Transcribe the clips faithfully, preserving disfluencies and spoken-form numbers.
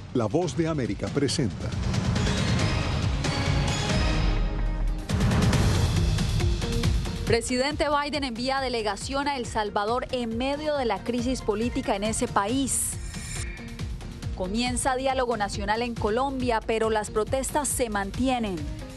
La Voz de América presenta. Presidente Biden envía delegación a El Salvador en medio de la crisis política en ese país. Comienza diálogo nacional en Colombia, pero las protestas se mantienen.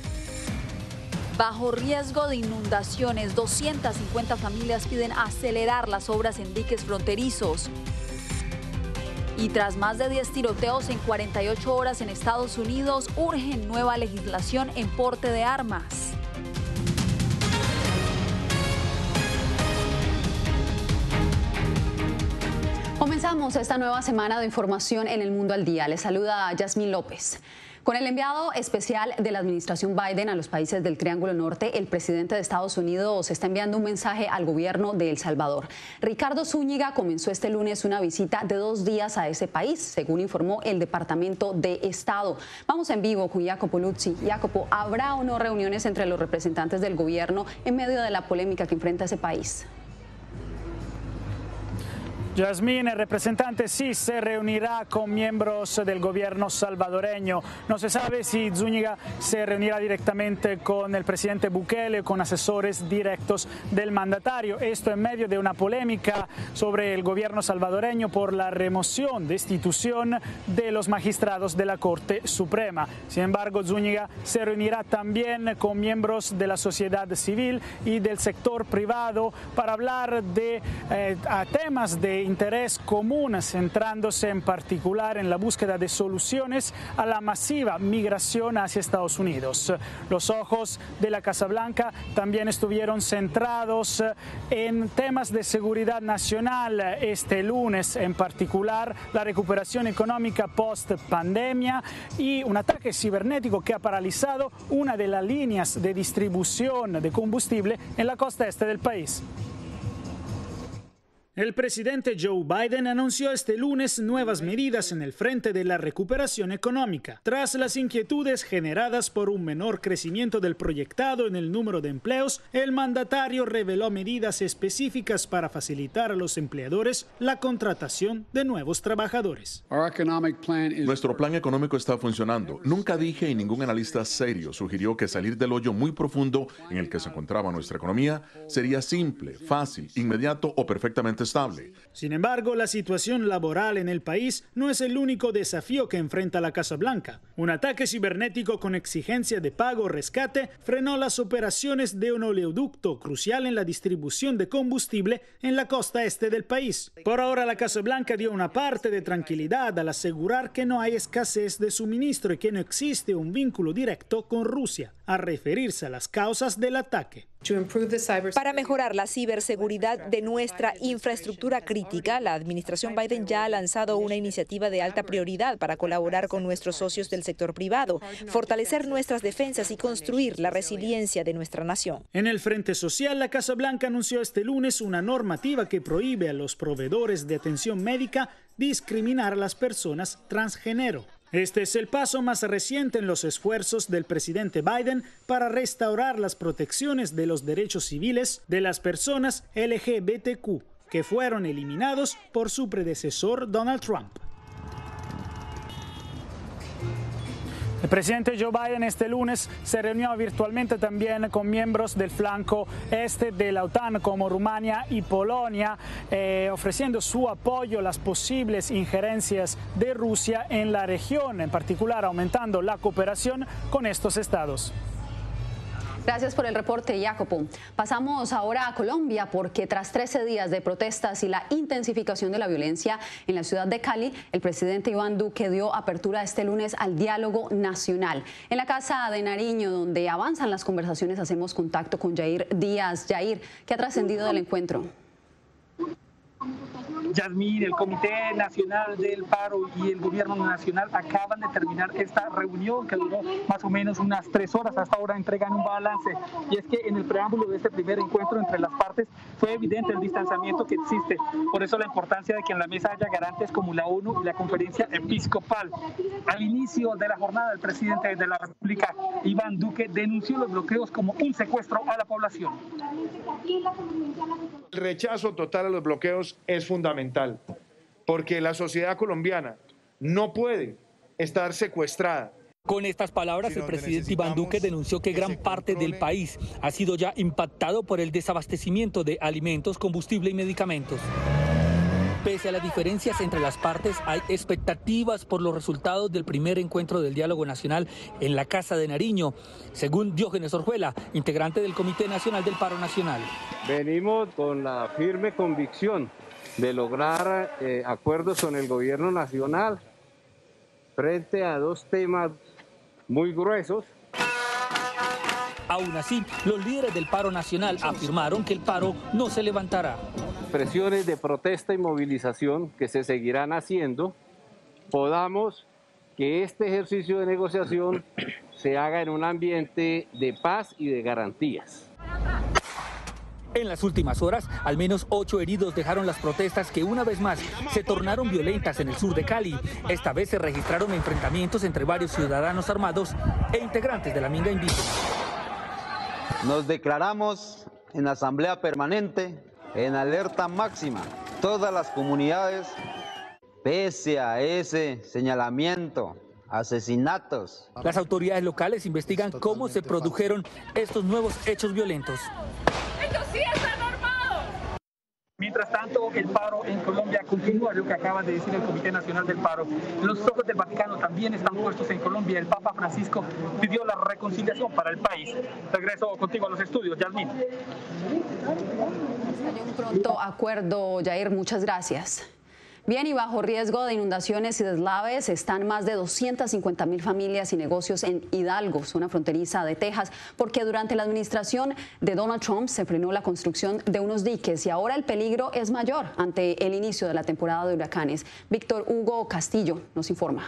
Bajo riesgo de inundaciones, doscientas cincuenta familias piden acelerar las obras en diques fronterizos. Y tras más de diez tiroteos en cuarenta y ocho horas en Estados Unidos, urgen nueva legislación en porte de armas. Comenzamos esta nueva semana de información en El Mundo al Día. Les saluda Yasmín López. Con el enviado especial de la administración Biden a los países del Triángulo Norte, el presidente de Estados Unidos está enviando un mensaje al gobierno de El Salvador. Ricardo Zúñiga comenzó este lunes una visita de dos días a ese país, según informó el Departamento de Estado. Vamos en vivo con Jacopo Luzzi. Jacopo, ¿habrá o no reuniones entre los representantes del gobierno en medio de la polémica que enfrenta ese país? Yasmín, el representante sí se reunirá con miembros del gobierno salvadoreño. No se sabe si Zúñiga se reunirá directamente con el presidente Bukele o con asesores directos del mandatario. Esto en medio de una polémica sobre el gobierno salvadoreño por la remoción, destitución de los magistrados de la Corte Suprema. Sin embargo, Zúñiga se reunirá también con miembros de la sociedad civil y del sector privado para hablar de eh, a temas de interés común, centrándose en particular en la búsqueda de soluciones a la masiva migración hacia Estados Unidos. Los ojos de la Casa Blanca también estuvieron centrados en temas de seguridad nacional este lunes, en particular la recuperación económica post pandemia y un ataque cibernético que ha paralizado una de las líneas de distribución de combustible en la costa este del país. El presidente Joe Biden anunció este lunes nuevas medidas en el frente de la recuperación económica. Tras las inquietudes generadas por un menor crecimiento del proyectado en el número de empleos, el mandatario reveló medidas específicas para facilitar a los empleadores la contratación de nuevos trabajadores. Nuestro plan económico está funcionando. Nunca dije y ningún analista serio sugirió que salir del hoyo muy profundo en el que se encontraba nuestra economía sería simple, fácil, inmediato o perfectamente estable. Sin embargo, la situación laboral en el país no es el único desafío que enfrenta la Casa Blanca. Un ataque cibernético con exigencia de pago o rescate frenó las operaciones de un oleoducto crucial en la distribución de combustible en la costa este del país. Por ahora, la Casa Blanca dio una parte de tranquilidad al asegurar que no hay escasez de suministro y que no existe un vínculo directo con Rusia, al referirse a las causas del ataque. Para mejorar la ciberseguridad de nuestra infraestructura crítica, la administración Biden ya ha lanzado una iniciativa de alta prioridad para colaborar con nuestros socios del sector privado, fortalecer nuestras defensas y construir la resiliencia de nuestra nación. En el frente social, la Casa Blanca anunció este lunes una normativa que prohíbe a los proveedores de atención médica discriminar a las personas transgénero. Este es el paso más reciente en los esfuerzos del presidente Biden para restaurar las protecciones de los derechos civiles de las personas L G B T Q, que fueron eliminados por su predecesor Donald Trump. El presidente Joe Biden este lunes se reunió virtualmente también con miembros del flanco este de la OTAN como Rumania y Polonia, eh, ofreciendo su apoyo a las posibles injerencias de Rusia en la región, en particular aumentando la cooperación con estos estados. Gracias por el reporte, Jacopo. Pasamos ahora a Colombia porque tras trece días de protestas y la intensificación de la violencia en la ciudad de Cali, el presidente Iván Duque dio apertura este lunes al diálogo nacional. En la Casa de Nariño, donde avanzan las conversaciones, hacemos contacto con Yair Díaz. Yair, ¿qué ha trascendido del encuentro? Yasmín, el Comité Nacional del Paro y el Gobierno Nacional acaban de terminar esta reunión que duró más o menos unas tres horas. Hasta ahora entregan un balance, y es que en el preámbulo de este primer encuentro entre las partes fue evidente el distanciamiento que existe. Por eso la importancia de que en la mesa haya garantes como la ONU y la Conferencia Episcopal. Al inicio de la jornada, el presidente de la República, Iván Duque, denunció los bloqueos como un secuestro a la población. El rechazo total a los bloqueos es fundamental, porque la sociedad colombiana no puede estar secuestrada. Con estas palabras, el presidente Iván Duque denunció que gran parte del país ha sido ya impactado por el desabastecimiento de alimentos, combustible y medicamentos. Pese a las diferencias entre las partes, hay expectativas por los resultados del primer encuentro del diálogo nacional en la Casa de Nariño, según Diógenes Orjuela, integrante del Comité Nacional del Paro Nacional. Venimos con la firme convicción de lograr eh, acuerdos con el gobierno nacional frente a dos temas muy gruesos. Aún así, los líderes del paro nacional afirmaron que el paro no se levantará. Presiones de protesta y movilización que se seguirán haciendo, podamos que este ejercicio de negociación se haga en un ambiente de paz y de garantías. En las últimas horas, al menos ocho heridos dejaron las protestas que una vez más se tornaron violentas en el sur de Cali. Esta vez se registraron enfrentamientos entre varios ciudadanos armados e integrantes de la minga indígena. Nos declaramos en asamblea permanente, en alerta máxima, todas las comunidades, pese a ese señalamiento, asesinatos. Las autoridades locales investigan cómo se produjeron estos nuevos hechos violentos. ¡Esto sí está normado! Mientras tanto, el paro en Colombia continúa, lo que acaba de decir el Comité Nacional del Paro. Los ojos del Vaticano también están puestos en Colombia. El Papa Francisco pidió la reconciliación para el país. Regreso contigo a los estudios, Yasmín. Hay un pronto acuerdo, Jair, muchas gracias. Bien, y bajo riesgo de inundaciones y deslaves están más de doscientas cincuenta mil familias y negocios en Hidalgo, zona fronteriza de Texas, porque durante la administración de Donald Trump se frenó la construcción de unos diques y ahora el peligro es mayor ante el inicio de la temporada de huracanes. Víctor Hugo Castillo nos informa.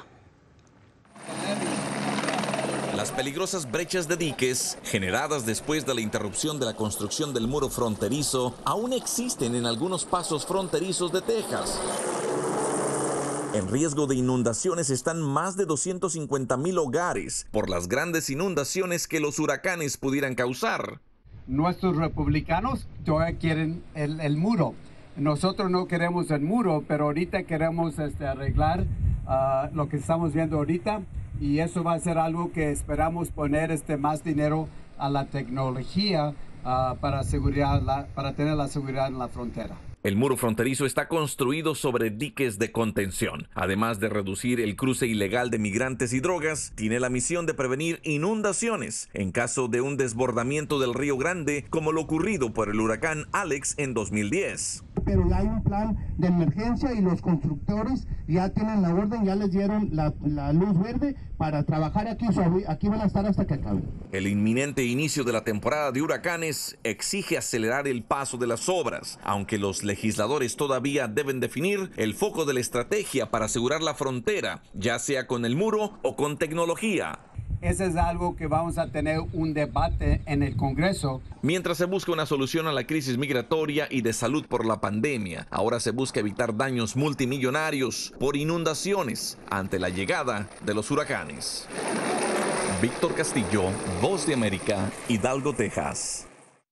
Las peligrosas brechas de diques, generadas después de la interrupción de la construcción del muro fronterizo, aún existen en algunos pasos fronterizos de Texas. En riesgo de inundaciones están más de doscientos cincuenta mil hogares por las grandes inundaciones que los huracanes pudieran causar. Nuestros republicanos todavía quieren el, el muro. Nosotros no queremos el muro, pero ahorita queremos este, arreglar uh, lo que estamos viendo ahorita, y eso va a ser algo que esperamos poner este, más dinero a la tecnología uh, para, seguridad, la, para tener la seguridad en la frontera. El muro fronterizo está construido sobre diques de contención. Además de reducir el cruce ilegal de migrantes y drogas, tiene la misión de prevenir inundaciones en caso de un desbordamiento del Río Grande, como lo ocurrido por el huracán Alex en dos mil diez. Pero ya hay un plan de emergencia y los constructores ya tienen la orden, ya les dieron la, la luz verde para trabajar aquí. Aquí van a estar hasta que acabe. El inminente inicio de la temporada de huracanes exige acelerar el paso de las obras, aunque los legisladores todavía deben definir el foco de la estrategia para asegurar la frontera, ya sea con el muro o con tecnología. Ese es algo que vamos a tener un debate en el Congreso. Mientras se busca una solución a la crisis migratoria y de salud por la pandemia, ahora se busca evitar daños multimillonarios por inundaciones ante la llegada de los huracanes. Víctor Castillo, Voz de América, Hidalgo, Texas.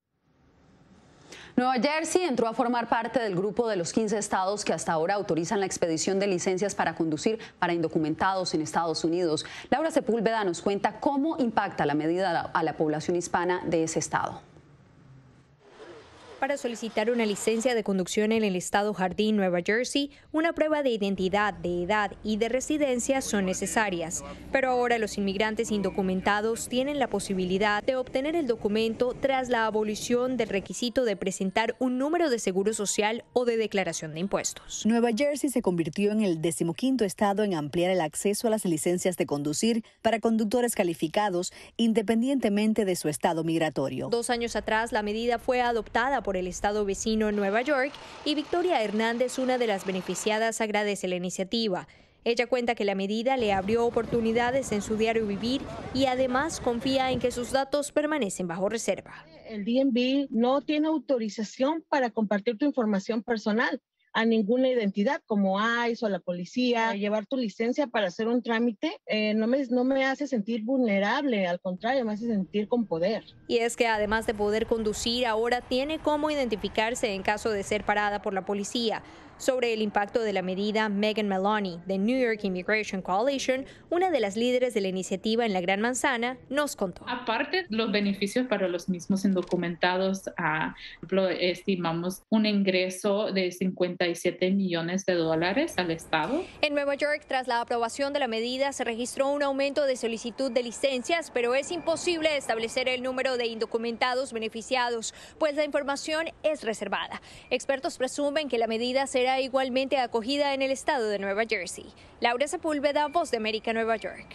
Nueva Jersey entró a formar parte del grupo de los quince estados que hasta ahora autorizan la expedición de licencias para conducir para indocumentados en Estados Unidos. Laura Sepúlveda nos cuenta cómo impacta la medida a la población hispana de ese estado. Para solicitar una licencia de conducción en el estado Jardín, Nueva Jersey, una prueba de identidad, de edad y de residencia son necesarias. Pero ahora los inmigrantes indocumentados tienen la posibilidad de obtener el documento tras la abolición del requisito de presentar un número de seguro social o de declaración de impuestos. Nueva Jersey se convirtió en el decimoquinto estado en ampliar el acceso a las licencias de conducir para conductores calificados, independientemente de su estado migratorio. Dos años atrás, la medida fue adoptada por el estado vecino Nueva York y Victoria Hernández, una de las beneficiadas, agradece la iniciativa. Ella cuenta que la medida le abrió oportunidades en su diario vivir y además confía en que sus datos permanecen bajo reserva. El D M V no tiene autorización para compartir tu información personal a ninguna identidad como I C E o la policía. Llevar tu licencia para hacer un trámite eh, no, me, no me hace sentir vulnerable, al contrario, me hace sentir con poder. Y es que además de poder conducir, ahora tiene cómo identificarse en caso de ser parada por la policía. Sobre el impacto de la medida, Megan Maloney, de New York Immigration Coalition, una de las líderes de la iniciativa en la Gran Manzana, nos contó. Aparte, los beneficios para los mismos indocumentados, uh, por ejemplo, estimamos un ingreso de cincuenta y siete millones de dólares al Estado. En Nueva York, tras la aprobación de la medida, se registró un aumento de solicitud de licencias, pero es imposible establecer el número de indocumentados beneficiados, pues la información es reservada. Expertos presumen que la medida será igualmente acogida en el estado de Nueva Jersey. Laura Sepúlveda, Voz de América, Nueva York.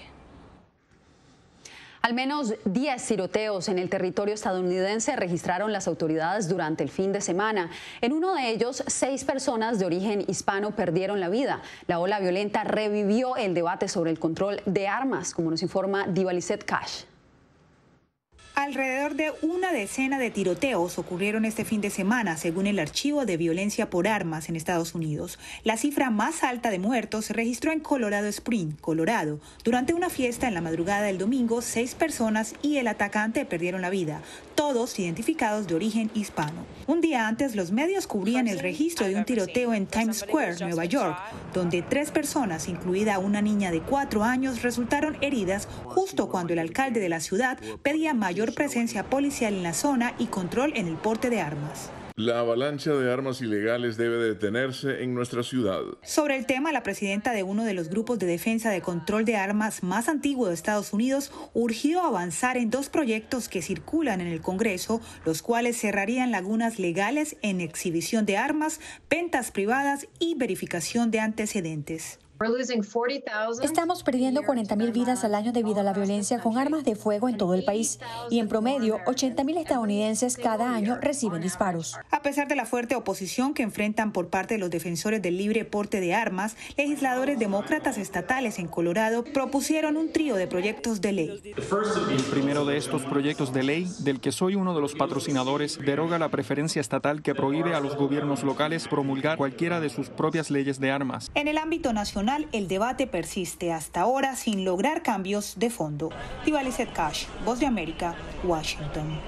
Al menos diez tiroteos en el territorio estadounidense registraron las autoridades durante el fin de semana. En uno de ellos, seis personas de origen hispano perdieron la vida. La ola violenta revivió el debate sobre el control de armas, como nos informa Diva Lizette Cash. Alrededor de una decena de tiroteos ocurrieron este fin de semana, según el Archivo de Violencia por Armas en Estados Unidos. La cifra más alta de muertos se registró en Colorado Springs, Colorado. Durante una fiesta en la madrugada del domingo, seis personas y el atacante perdieron la vida, todos identificados de origen hispano. Un día antes, los medios cubrían el registro de un tiroteo en Times Square, Nueva York, donde tres personas, incluida una niña de cuatro años, resultaron heridas justo cuando el alcalde de la ciudad pedía mayor presencia policial en la zona y control en el porte de armas. La avalancha de armas ilegales debe detenerse en nuestra ciudad. Sobre el tema, la presidenta de uno de los grupos de defensa de control de armas más antiguo de Estados Unidos urgió avanzar en dos proyectos que circulan en el Congreso, los cuales cerrarían lagunas legales en exhibición de armas, ventas privadas y verificación de antecedentes. Estamos perdiendo cuarenta mil vidas al año debido a la violencia con armas de fuego en todo el país y en promedio ochenta mil estadounidenses cada año reciben disparos. A pesar de la fuerte oposición que enfrentan por parte de los defensores del libre porte de armas, legisladores demócratas estatales en Colorado propusieron un trío de proyectos de ley. El primero de estos proyectos de ley, del que soy uno de los patrocinadores, deroga la preferencia estatal que prohíbe a los gobiernos locales promulgar cualquiera de sus propias leyes de armas. En el ámbito nacional, el debate persiste hasta ahora sin lograr cambios de fondo. Diva Lizette Cash, Voz de América, Washington.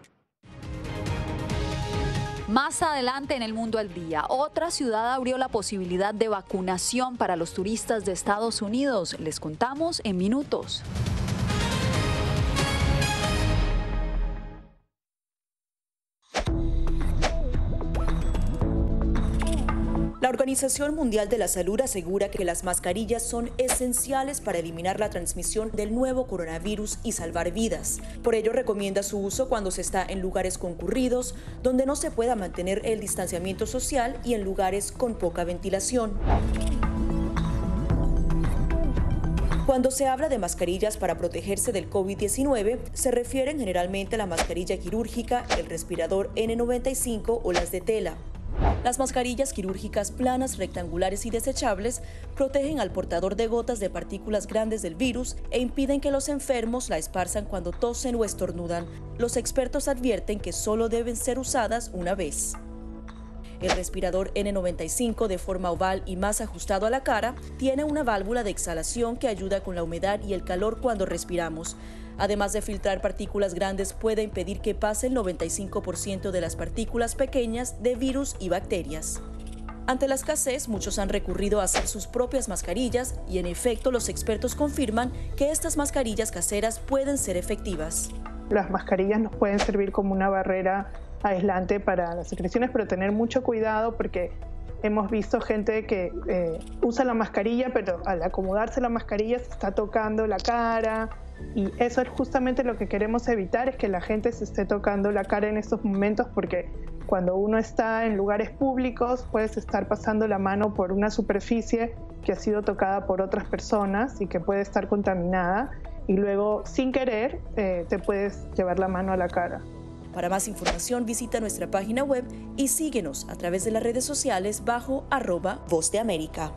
Más adelante en El Mundo al Día, otra ciudad abrió la posibilidad de vacunación para los turistas de Estados Unidos. Les contamos en minutos. La Organización Mundial de la Salud asegura que las mascarillas son esenciales para eliminar la transmisión del nuevo coronavirus y salvar vidas. Por ello, recomienda su uso cuando se está en lugares concurridos, donde no se pueda mantener el distanciamiento social y en lugares con poca ventilación. Cuando se habla de mascarillas para protegerse del COVID diecinueve, se refieren generalmente a la mascarilla quirúrgica, el respirador ene noventa y cinco o las de tela. Las mascarillas quirúrgicas planas, rectangulares y desechables protegen al portador de gotas de partículas grandes del virus e impiden que los enfermos la esparzan cuando tosen o estornudan. Los expertos advierten que solo deben ser usadas una vez. El respirador ene noventa y cinco, de forma oval y más ajustado a la cara, tiene una válvula de exhalación que ayuda con la humedad y el calor cuando respiramos. Además de filtrar partículas grandes, puede impedir que pase el noventa y cinco por ciento de las partículas pequeñas de virus y bacterias. Ante la escasez, muchos han recurrido a hacer sus propias mascarillas y, en efecto, los expertos confirman que estas mascarillas caseras pueden ser efectivas. Las mascarillas nos pueden servir como una barrera aislante para las secreciones, pero tener mucho cuidado porque hemos visto gente que eh, usa la mascarilla, pero al acomodarse la mascarilla se está tocando la cara. Y eso es justamente lo que queremos evitar, es que la gente se esté tocando la cara en estos momentos, porque cuando uno está en lugares públicos puedes estar pasando la mano por una superficie que ha sido tocada por otras personas y que puede estar contaminada y luego sin querer eh, te puedes llevar la mano a la cara. Para más información visita nuestra página web y síguenos a través de las redes sociales bajo arroba Voz de América.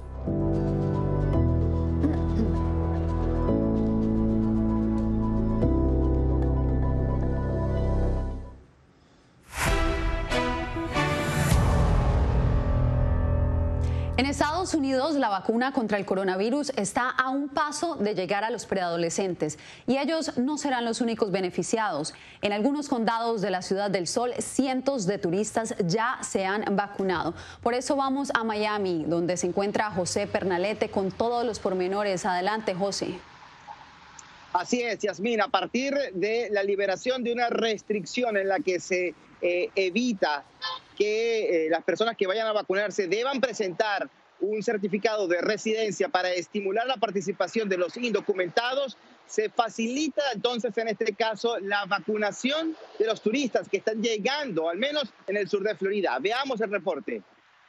En Estados Estados Unidos, la vacuna contra el coronavirus está a un paso de llegar a los preadolescentes y ellos no serán los únicos beneficiados. En algunos condados de la Ciudad del Sol, cientos de turistas ya se han vacunado. Por eso vamos a Miami, donde se encuentra José Pernalete con todos los pormenores. Adelante, José. Así es, Yasmín, a partir de la liberación de una restricción en la que se eh, evita que eh, las personas que vayan a vacunarse deban presentar un certificado de residencia para estimular la participación de los indocumentados, se facilita entonces en este caso la vacunación de los turistas que están llegando, al menos en el sur de Florida. Veamos el reporte.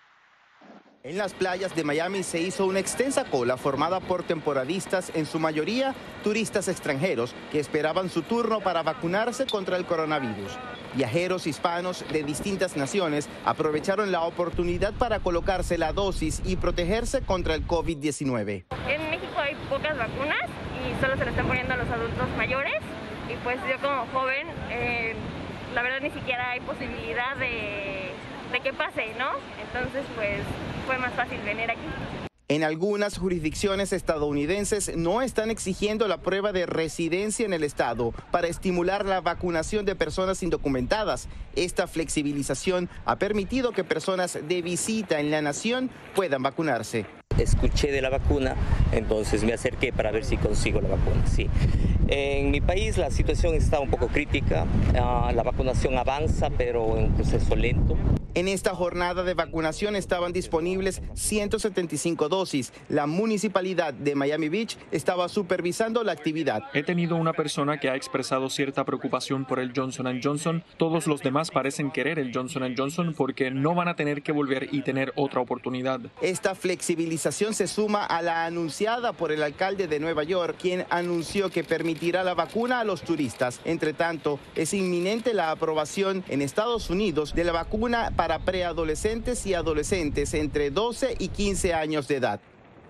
En las playas de Miami se hizo una extensa cola formada por temporadistas, en su mayoría turistas extranjeros, que esperaban su turno para vacunarse contra el coronavirus. Viajeros hispanos de distintas naciones aprovecharon la oportunidad para colocarse la dosis y protegerse contra el COVID diecinueve. En México hay pocas vacunas y solo se le están poniendo a los adultos mayores, y pues yo como joven, eh, la verdad ni siquiera hay posibilidad de, de que pase, ¿no? Entonces pues fue más fácil venir aquí. En algunas jurisdicciones estadounidenses no están exigiendo la prueba de residencia en el estado para estimular la vacunación de personas indocumentadas. Esta flexibilización ha permitido que personas de visita en la nación puedan vacunarse. Escuché de la vacuna, entonces me acerqué para ver si consigo la vacuna. Sí. En mi país la situación está un poco crítica, uh, la vacunación avanza, pero en un proceso lento. En esta jornada de vacunación estaban disponibles ciento setenta y cinco dosis. La municipalidad de Miami Beach estaba supervisando la actividad. He tenido una persona que ha expresado cierta preocupación por el Johnson and Johnson. Todos los demás parecen querer el Johnson and Johnson porque no van a tener que volver y tener otra oportunidad. Esta flexibilización se suma a la anunciada por el alcalde de Nueva York, quien anunció que permitirá la vacuna a los turistas. Entre tanto, es inminente la aprobación en Estados Unidos de la vacuna para preadolescentes y adolescentes entre doce y quince años de edad.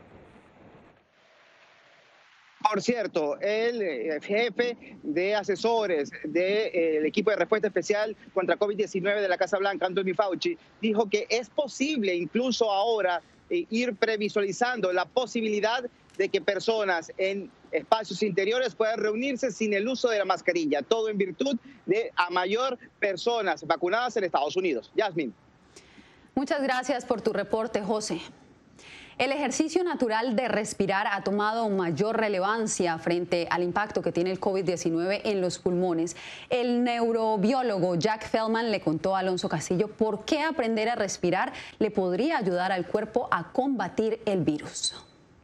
Por cierto, el jefe de asesores del equipo de respuesta especial contra COVID diecinueve de la Casa Blanca, Anthony Fauci, dijo que es posible incluso ahora ir previsualizando la posibilidad de que personas en espacios interiores puedan reunirse sin el uso de la mascarilla, todo en virtud de a mayor personas vacunadas en Estados Unidos. Yasmín. Muchas gracias por tu reporte, José. El ejercicio natural de respirar ha tomado mayor relevancia frente al impacto que tiene el COVID diecinueve en los pulmones. El neurobiólogo Jack Feldman le contó a Alonso Castillo por qué aprender a respirar le podría ayudar al cuerpo a combatir el virus.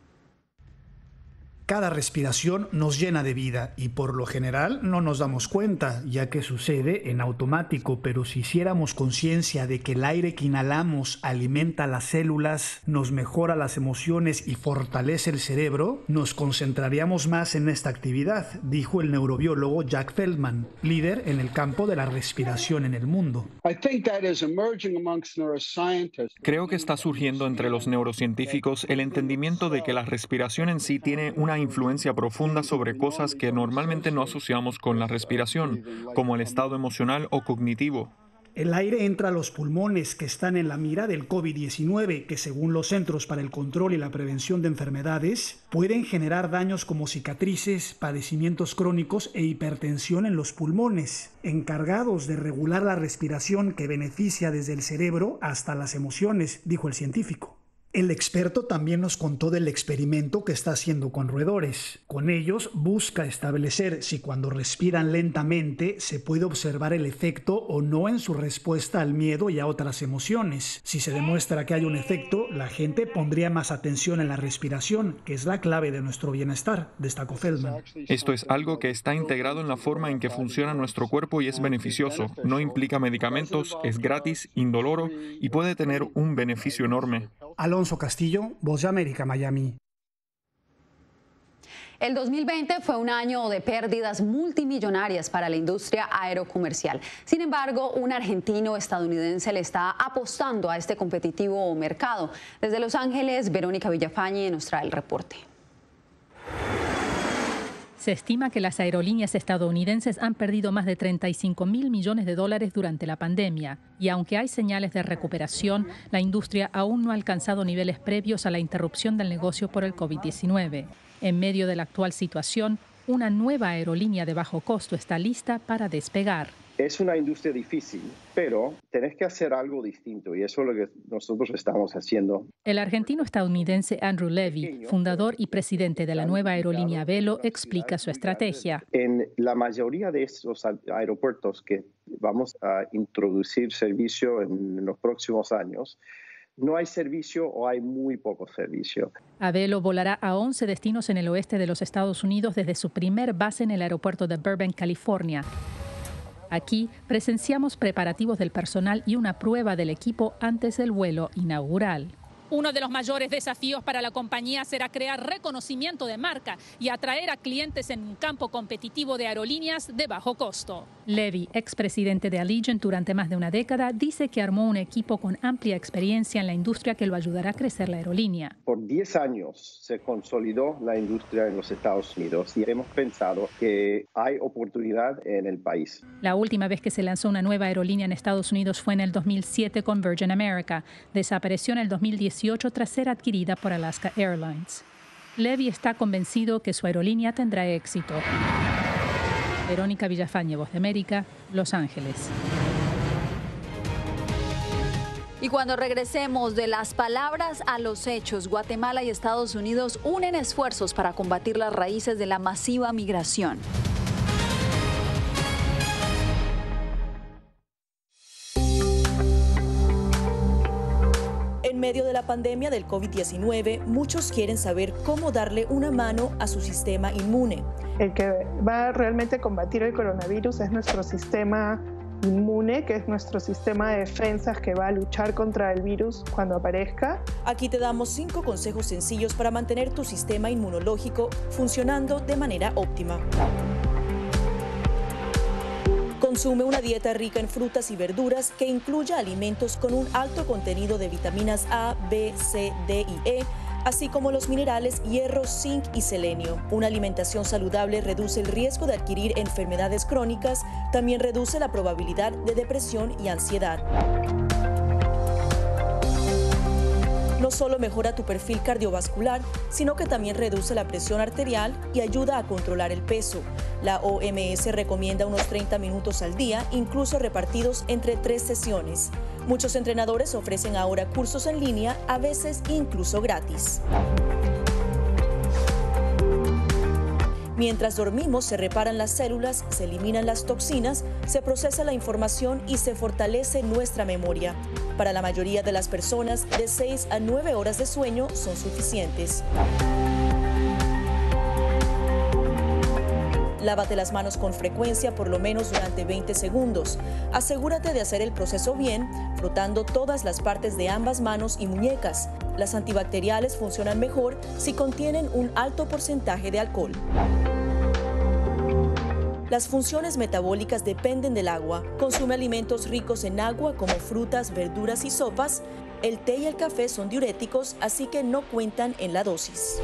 Cada respiración nos llena de vida y por lo general no nos damos cuenta, ya que sucede en automático, pero si hiciéramos conciencia de que el aire que inhalamos alimenta las células, nos mejora las emociones y fortalece el cerebro, nos concentraríamos más en esta actividad, dijo el neurobiólogo Jack Feldman, líder en el campo de la respiración en el mundo. Creo que está surgiendo entre los neurocientíficos el entendimiento de que la respiración en sí tiene una influencia profunda sobre cosas que normalmente no asociamos con la respiración, como el estado emocional o cognitivo. El aire entra a los pulmones que están en la mira del COVID diecinueve, que según los Centros para el Control y la Prevención de Enfermedades, pueden generar daños como cicatrices, padecimientos crónicos e hipertensión en los pulmones, encargados de regular la respiración que beneficia desde el cerebro hasta las emociones, dijo el científico. El experto también nos contó del experimento que está haciendo con roedores. Con ellos busca establecer si cuando respiran lentamente se puede observar el efecto o no en su respuesta al miedo y a otras emociones. Si se demuestra que hay un efecto, la gente pondría más atención en la respiración, que es la clave de nuestro bienestar, destacó Feldman. Esto es algo que está integrado en la forma en que funciona nuestro cuerpo y es beneficioso. No implica medicamentos, es gratis, indoloro y puede tener un beneficio enorme. Alonso Castillo, Voz de América, Miami. El dos mil veinte fue un año de pérdidas multimillonarias para la industria aerocomercial. Sin embargo, un argentino estadounidense le está apostando a este competitivo mercado. Desde Los Ángeles, Verónica Villafañe nos trae el reporte. Se estima que las aerolíneas estadounidenses han perdido más de treinta y cinco mil millones de dólares durante la pandemia. Y aunque hay señales de recuperación, la industria aún no ha alcanzado niveles previos a la interrupción del negocio por el COVID diecinueve. En medio de la actual situación, una nueva aerolínea de bajo costo está lista para despegar. Es una industria difícil, pero tenés que hacer algo distinto y eso es lo que nosotros estamos haciendo. El argentino-estadounidense Andrew Levy, fundador y presidente de la nueva aerolínea Avelo, explica su estrategia. En la mayoría de estos aeropuertos que vamos a introducir servicio en los próximos años, no hay servicio o hay muy poco servicio. Avelo volará a once destinos en el oeste de los Estados Unidos desde su primer base en el aeropuerto de Burbank, California. Aquí presenciamos preparativos del personal y una prueba del equipo antes del vuelo inaugural. Uno de los mayores desafíos para la compañía será crear reconocimiento de marca y atraer a clientes en un campo competitivo de aerolíneas de bajo costo. Levy, expresidente de Allegiant durante más de una década, dice que armó un equipo con amplia experiencia en la industria que lo ayudará a crecer la aerolínea. Por diez años se consolidó la industria en los Estados Unidos y hemos pensado que hay oportunidad en el país. La última vez que se lanzó una nueva aerolínea en Estados Unidos fue en el dos mil siete con Virgin America. Desapareció en el dos mil dieciocho tras ser adquirida por Alaska Airlines. Levy está convencido que su aerolínea tendrá éxito. Verónica Villafañe, Voz de América, Los Ángeles. Y cuando regresemos de las palabras a los hechos, Guatemala y Estados Unidos unen esfuerzos para combatir las raíces de la masiva migración. En medio de la pandemia del COVID diecinueve, muchos quieren saber cómo darle una mano a su sistema inmune. El que va realmente a combatir el coronavirus es nuestro sistema inmune, que es nuestro sistema de defensas que va a luchar contra el virus cuando aparezca. Aquí te damos cinco consejos sencillos para mantener tu sistema inmunológico funcionando de manera óptima. Consume una dieta rica en frutas y verduras que incluya alimentos con un alto contenido de vitaminas A, B, C, D y E, así como los minerales hierro, zinc y selenio. Una alimentación saludable reduce el riesgo de adquirir enfermedades crónicas, también reduce la probabilidad de depresión y ansiedad. No solo mejora tu perfil cardiovascular, sino que también reduce la presión arterial y ayuda a controlar el peso. La O M S recomienda unos treinta minutos al día, incluso repartidos entre tres sesiones. Muchos entrenadores ofrecen ahora cursos en línea, a veces incluso gratis. Mientras dormimos, se reparan las células, se eliminan las toxinas, se procesa la información y se fortalece nuestra memoria. Para la mayoría de las personas, de seis a nueve horas de sueño son suficientes. Lávate las manos con frecuencia, por lo menos durante veinte segundos. Asegúrate de hacer el proceso bien, frotando todas las partes de ambas manos y muñecas. Las antibacteriales funcionan mejor si contienen un alto porcentaje de alcohol. Las funciones metabólicas dependen del agua. Consume alimentos ricos en agua como frutas, verduras y sopas. El té y el café son diuréticos, así que no cuentan en la dosis.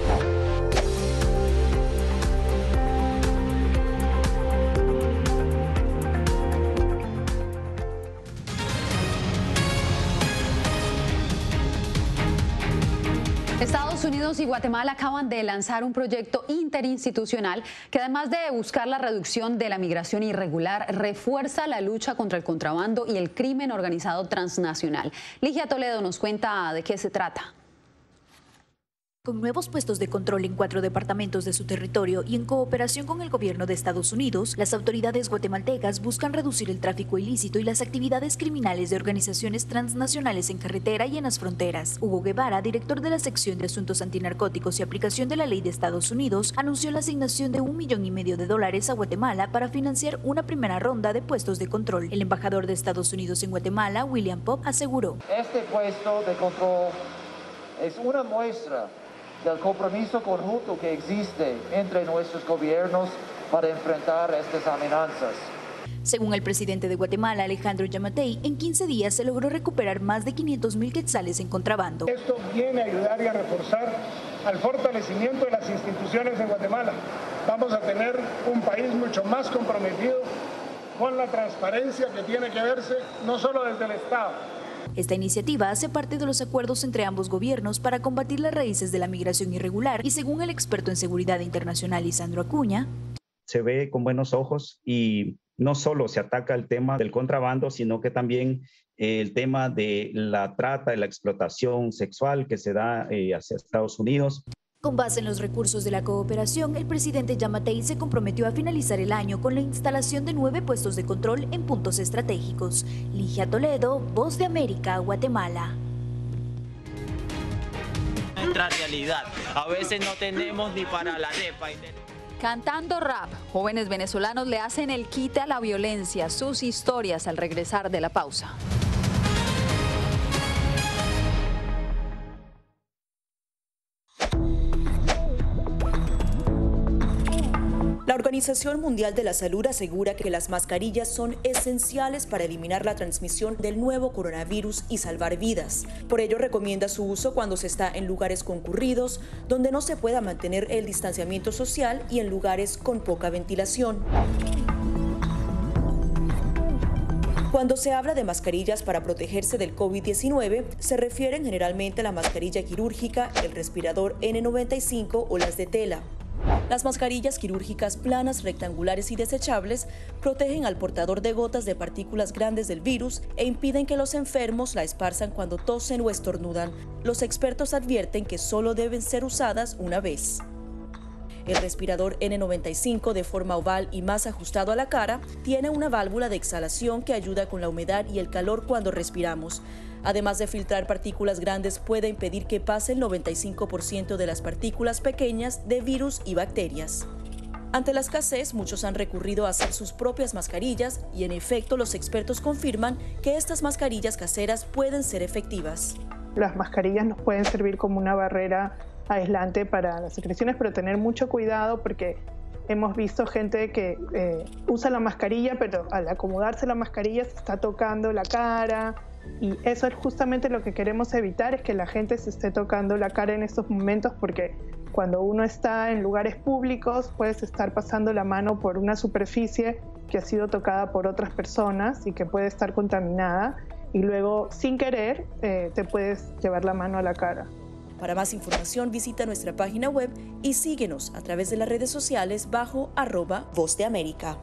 Estados Unidos y Guatemala acaban de lanzar un proyecto interinstitucional que, además de buscar la reducción de la migración irregular, refuerza la lucha contra el contrabando y el crimen organizado transnacional. Ligia Toledo nos cuenta de qué se trata. Con nuevos puestos de control en cuatro departamentos de su territorio y en cooperación con el gobierno de Estados Unidos, las autoridades guatemaltecas buscan reducir el tráfico ilícito y las actividades criminales de organizaciones transnacionales en carretera y en las fronteras. Hugo Guevara, director de la sección de Asuntos Antinarcóticos y Aplicación de la Ley de Estados Unidos, anunció la asignación de un millón y medio de dólares a Guatemala para financiar una primera ronda de puestos de control. El embajador de Estados Unidos en Guatemala, William Pop, aseguró: Este puesto de control es una muestra del compromiso conjunto que existe entre nuestros gobiernos para enfrentar estas amenazas. Según el presidente de Guatemala, Alejandro Yamatei, en quince días se logró recuperar más de quinientos mil quetzales en contrabando. Esto viene a ayudar y a reforzar al fortalecimiento de las instituciones en Guatemala. Vamos a tener un país mucho más comprometido con la transparencia que tiene que verse no solo desde el Estado. Esta iniciativa hace parte de los acuerdos entre ambos gobiernos para combatir las raíces de la migración irregular y, según el experto en seguridad internacional Lisandro Acuña, se ve con buenos ojos y no solo se ataca el tema del contrabando, sino que también eh, el tema de la trata y la explotación sexual que se da eh, hacia Estados Unidos. Con base en los recursos de la cooperación, el presidente Yamatei se comprometió a finalizar el año con la instalación de nueve puestos de control en puntos estratégicos. Ligia Toledo, Voz de América, Guatemala. Nuestra realidad. A veces no tenemos ni para la arepa. Cantando rap, jóvenes venezolanos le hacen el quite a la violencia, sus historias al regresar de la pausa. La Organización Mundial de la Salud asegura que las mascarillas son esenciales para eliminar la transmisión del nuevo coronavirus y salvar vidas. Por ello, recomienda su uso cuando se está en lugares concurridos, donde no se pueda mantener el distanciamiento social y en lugares con poca ventilación. Cuando se habla de mascarillas para protegerse del COVID diecinueve, se refieren generalmente a la mascarilla quirúrgica, el respirador ene noventa y cinco o las de tela. Las mascarillas quirúrgicas planas, rectangulares y desechables protegen al portador de gotas de partículas grandes del virus e impiden que los enfermos la esparzan cuando tosen o estornudan. Los expertos advierten que solo deben ser usadas una vez. El respirador ene noventa y cinco, de forma oval y más ajustado a la cara, tiene una válvula de exhalación que ayuda con la humedad y el calor cuando respiramos. Además de filtrar partículas grandes, puede impedir que pase el noventa y cinco por ciento de las partículas pequeñas de virus y bacterias. Ante la escasez, muchos han recurrido a hacer sus propias mascarillas y, en efecto, los expertos confirman que estas mascarillas caseras pueden ser efectivas. Las mascarillas nos pueden servir como una barrera aislante para las secreciones, pero tener mucho cuidado porque hemos visto gente que eh, usa la mascarilla, pero al acomodarse la mascarilla se está tocando la cara. Y eso es justamente lo que queremos evitar, es que la gente se esté tocando la cara en estos momentos, porque cuando uno está en lugares públicos puedes estar pasando la mano por una superficie que ha sido tocada por otras personas y que puede estar contaminada y luego sin querer eh, te puedes llevar la mano a la cara. Para más información visita nuestra página web y síguenos a través de las redes sociales bajo arroba Voz de América.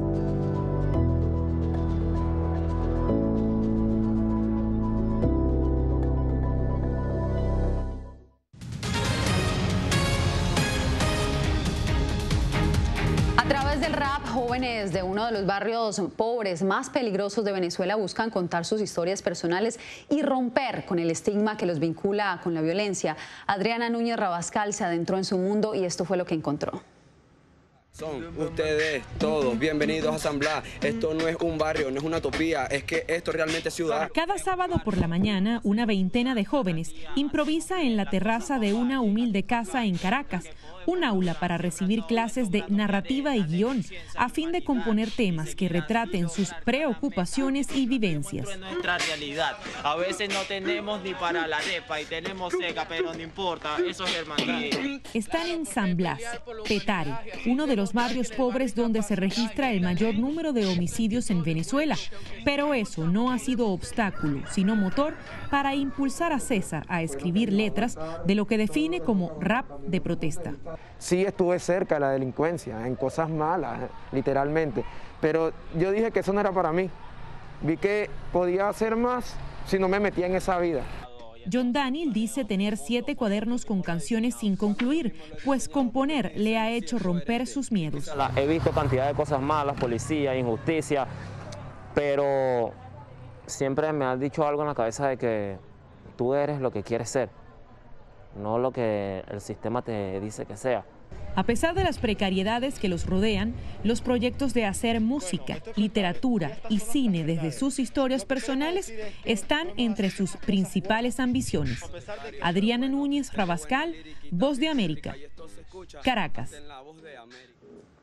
Jóvenes de uno de los barrios pobres más peligrosos de Venezuela buscan contar sus historias personales y romper con el estigma que los vincula con la violencia. Adriana Núñez Rabascal se adentró en su mundo y esto fue lo que encontró. Son ustedes todos bienvenidos a San Blas. Esto no es un barrio, no es una utopía, es que esto realmente es ciudad. Cada sábado por la mañana, una veintena de jóvenes improvisa en la terraza de una humilde casa en Caracas, un aula para recibir clases de narrativa y guión, a fin de componer temas que retraten sus preocupaciones y vivencias. Nuestra realidad. A veces no tenemos ni para la arepa y tenemos seca, pero no importa, eso es hermandad. Están en San Blas, Petare, uno de los barrios pobres donde se registra el mayor número de homicidios en Venezuela. Pero eso no ha sido obstáculo, sino motor para impulsar a César a escribir letras de lo que define como rap de protesta. Sí estuve cerca de la delincuencia, en cosas malas, literalmente, pero yo dije que eso no era para mí. Vi que podía hacer más si no me metía en esa vida. John Daniel dice tener siete cuadernos con canciones sin concluir, pues componer le ha hecho romper sus miedos. He visto cantidad de cosas malas, policía, injusticia, pero siempre me has dicho algo en la cabeza de que tú eres lo que quieres ser, no lo que el sistema te dice que sea. A pesar de las precariedades que los rodean, los proyectos de hacer música, literatura y cine desde sus historias personales están entre sus principales ambiciones. Adriana Núñez Rabascal, Voz de América, Caracas.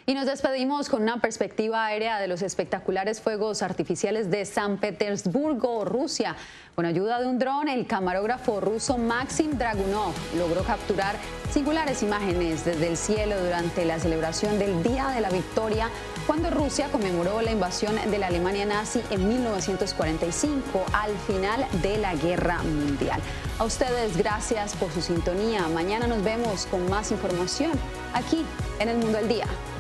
Y nos despedimos con una perspectiva aérea de los espectaculares fuegos artificiales de San Petersburgo, Rusia. Con ayuda de un dron, el camarógrafo ruso Maxim Dragunov logró capturar singulares imágenes desde el cielo durante la celebración del Día de la Victoria, cuando Rusia conmemoró la invasión de la Alemania nazi en mil novecientos cuarenta y cinco, al final de la Guerra Mundial. A ustedes, gracias por su sintonía. Mañana nos vemos con más información aquí en El Mundo al Día.